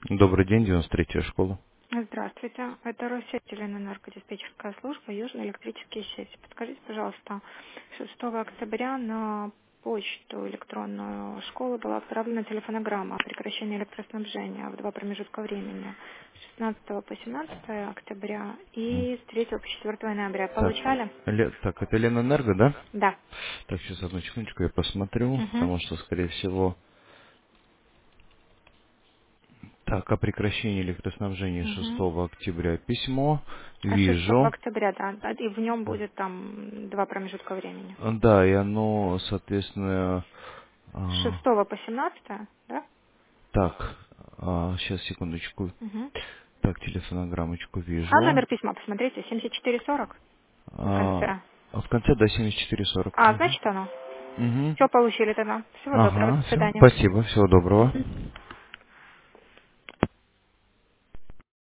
Добрый день, 93-я школа. Здравствуйте. Это Россеть, энергодиспетчерская служба, Южные электрические сети. Подскажите, пожалуйста, 6 октября на почту электронную школы была отправлена телефонограмма о прекращении электроснабжения в два промежутка времени. С 16 по 17 октября М. и с 3 по 4 ноября. Так, Получали? так, это Ленэнерго, да? Да. Так, сейчас одну секундочку я посмотрю, Угу. потому что, скорее всего... Так, о прекращении электроснабжения Угу. 6 октября письмо. А 6 Вижу. октября, да. И в нем будет там два промежутка времени. Да, и оно, соответственно... С а, 6 по 17, да? так, сейчас, секундочку. Угу. Так, телефонограммочку А вижу. номер письма, посмотрите, 7440 в А, конце. а в конце, да, 7440. А, Угу. значит оно. Угу. Все получили тогда. Всего доброго, Ага, до все. свидания. Спасибо, всего доброго.